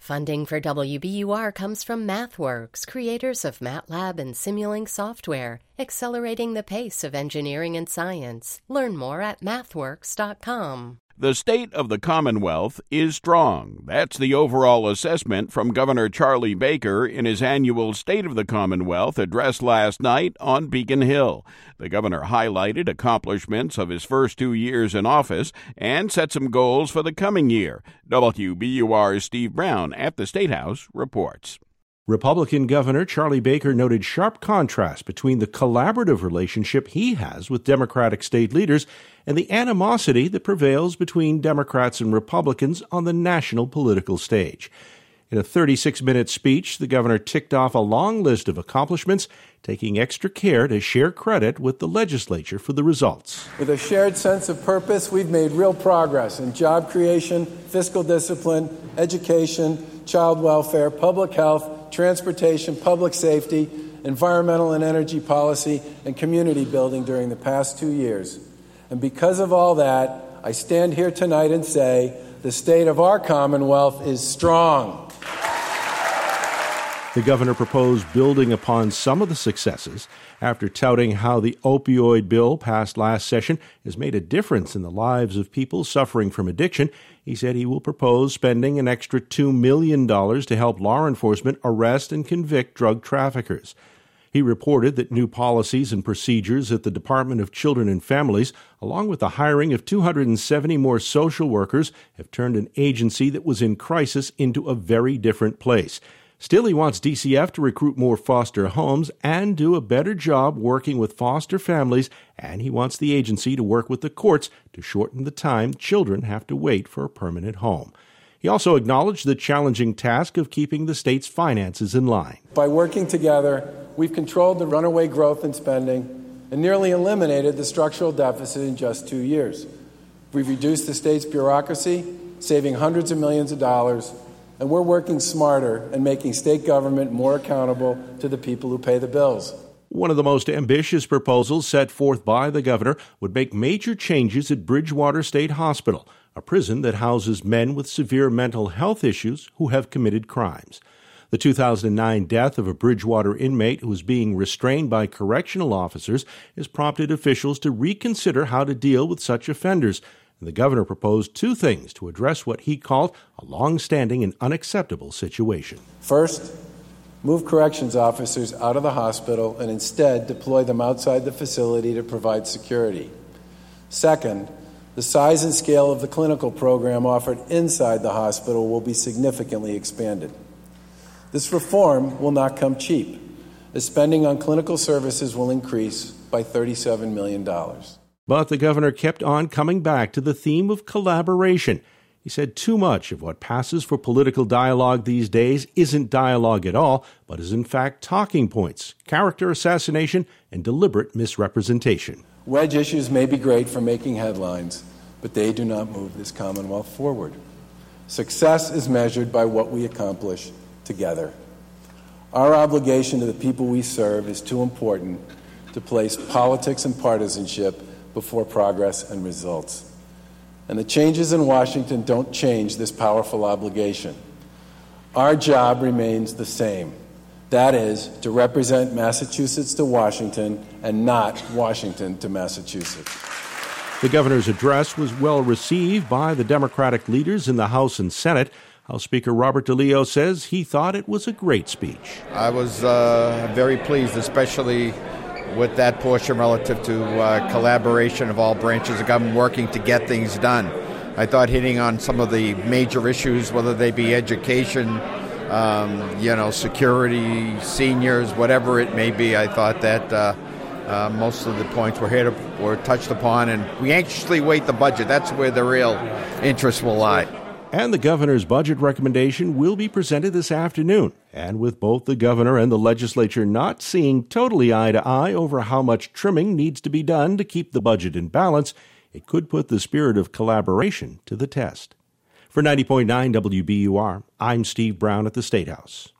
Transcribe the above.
Funding for WBUR comes from MathWorks, creators of MATLAB and Simulink software, accelerating the pace of engineering and science. Learn more at mathworks.com. The state of the Commonwealth is strong. That's the overall assessment from Governor Charlie Baker in his annual State of the Commonwealth address last night on Beacon Hill. The governor highlighted accomplishments of his first 2 years in office and set some goals for the coming year. WBUR's Steve Brown at the State House reports. Republican Governor Charlie Baker noted sharp contrast between the collaborative relationship he has with Democratic state leaders and the animosity that prevails between Democrats and Republicans on the national political stage. In a 36-minute speech, the governor ticked off a long list of accomplishments, taking extra care to share credit with the legislature for the results. With a shared sense of purpose, we've made real progress in job creation, fiscal discipline, education, child welfare, public health, transportation, public safety, environmental and energy policy, and community building during the past 2 years. And because of all that, I stand here tonight and say the state of our Commonwealth is strong. The governor proposed building upon some of the successes after touting how the opioid bill passed last session has made a difference in the lives of people suffering from addiction. He said he will propose spending an extra $2 million to help law enforcement arrest and convict drug traffickers. He reported that new policies and procedures at the Department of Children and Families, along with the hiring of 270 more social workers, have turned an agency that was in crisis into a very different place. Still, he wants DCF to recruit more foster homes and do a better job working with foster families, and he wants the agency to work with the courts to shorten the time children have to wait for a permanent home. He also acknowledged the challenging task of keeping the state's finances in line. By working together, we've controlled the runaway growth in spending and nearly eliminated the structural deficit in just 2 years. We've reduced the state's bureaucracy, saving hundreds of millions of dollars, and we're working smarter and making state government more accountable to the people who pay the bills. One of the most ambitious proposals set forth by the governor would make major changes at Bridgewater State Hospital, a prison that houses men with severe mental health issues who have committed crimes. The 2009 death of a Bridgewater inmate who was being restrained by correctional officers has prompted officials to reconsider how to deal with such offenders. And the governor proposed 2 things to address what he called a long-standing and unacceptable situation. First, move corrections officers out of the hospital and instead deploy them outside the facility to provide security. Second, the size and scale of the clinical program offered inside the hospital will be significantly expanded. This reform will not come cheap, as spending on clinical services will increase by $37 million. But the governor kept on coming back to the theme of collaboration. He said too much of what passes for political dialogue these days isn't dialogue at all, but is in fact talking points, character assassination, and deliberate misrepresentation. Wedge issues may be great for making headlines, but they do not move this Commonwealth forward. Success is measured by what we accomplish together. Our obligation to the people we serve is too important to place politics and partisanship before progress and results. And the changes in Washington don't change this powerful obligation. Our job remains the same. That is, to represent Massachusetts to Washington and not Washington to Massachusetts. The governor's address was well received by the Democratic leaders in the House and Senate. House Speaker Robert DeLeo says he thought it was a great speech. I was very pleased, especially with that portion relative to collaboration of all branches of government working to get things done. I thought hitting on some of the major issues, whether they be education, security, seniors, whatever it may be, I thought that most of the points were touched upon, and we anxiously wait the budget. That's where the real interest will lie. And the governor's budget recommendation will be presented this afternoon. And with both the governor and the legislature not seeing totally eye to eye over how much trimming needs to be done to keep the budget in balance, it could put the spirit of collaboration to the test. For 90.9 WBUR, I'm Steve Brown at the State House.